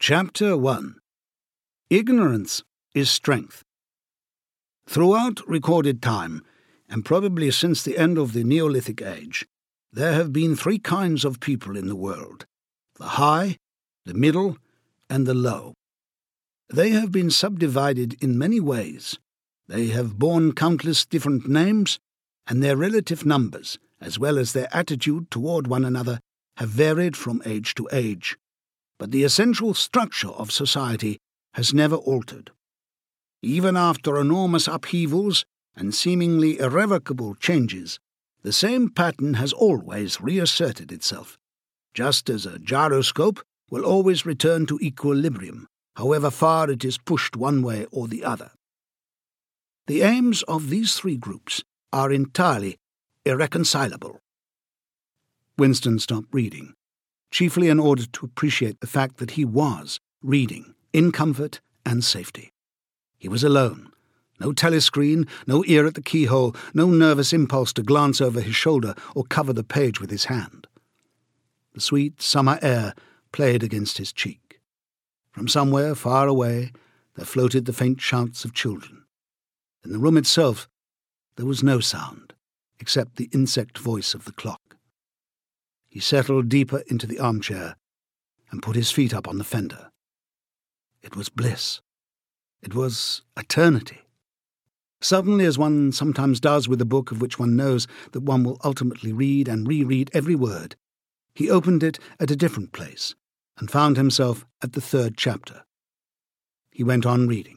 Chapter 1. Ignorance is Strength. Throughout recorded time, and probably since the end of the Neolithic Age, there have been three kinds of people in the world: the high, the middle, and the low. They have been subdivided in many ways. They have borne countless different names, and their relative numbers, as well as their attitude toward one another, have varied from age to age. But the essential structure of society has never altered. Even after enormous upheavals and seemingly irrevocable changes, the same pattern has always reasserted itself, just as a gyroscope will always return to equilibrium, however far it is pushed one way or the other. The aims of these three groups are entirely irreconcilable. Winston stopped reading, chiefly in order to appreciate the fact that he was reading in comfort and safety. He was alone. No telescreen, no ear at the keyhole, no nervous impulse to glance over his shoulder or cover the page with his hand. The sweet summer air played against his cheek. From somewhere far away there floated the faint shouts of children. In the room itself there was no sound, except the insect voice of the clock. He settled deeper into the armchair and put his feet up on the fender. It was bliss. It was eternity. Suddenly, as one sometimes does with a book of which one knows that one will ultimately read and reread every word, he opened it at a different place and found himself at the third chapter. He went on reading.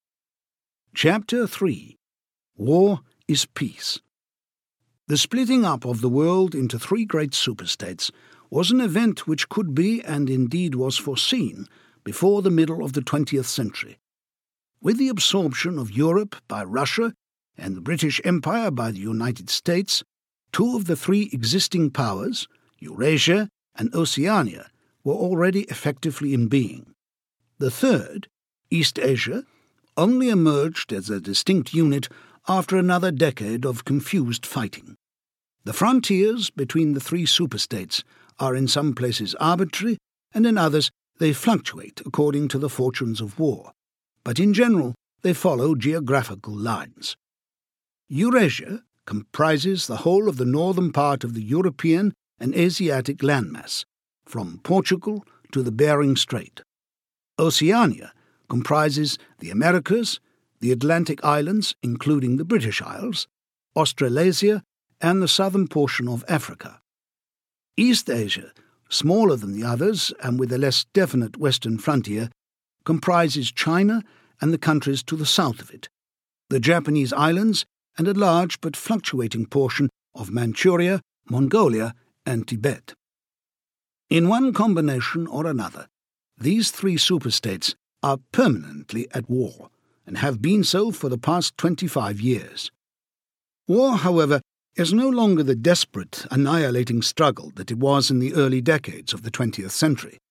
Chapter 3. War is Peace. The splitting up of the world into three great superstates was an event which could be, and indeed was foreseen, before the middle of the 20th century. With the absorption of Europe by Russia and the British Empire by the United States, two of the three existing powers, Eurasia and Oceania, were already effectively in being. The third, East Asia, only emerged as a distinct unit after another decade of confused fighting. The frontiers between the three superstates are in some places arbitrary, and in others they fluctuate according to the fortunes of war, but in general they follow geographical lines. Eurasia comprises the whole of the northern part of the European and Asiatic landmass, from Portugal to the Bering Strait. Oceania comprises the Americas, the Atlantic Islands, including the British Isles, Australasia, and the southern portion of Africa. East Asia, smaller than the others and with a less definite western frontier, comprises China and the countries to the south of it, the Japanese islands, and a large but fluctuating portion of Manchuria, Mongolia, and Tibet. In one combination or another, these three superstates are permanently at war, and have been so for the past 25 years. War, however, is no longer the desperate, annihilating struggle that it was in the early decades of the 20th century.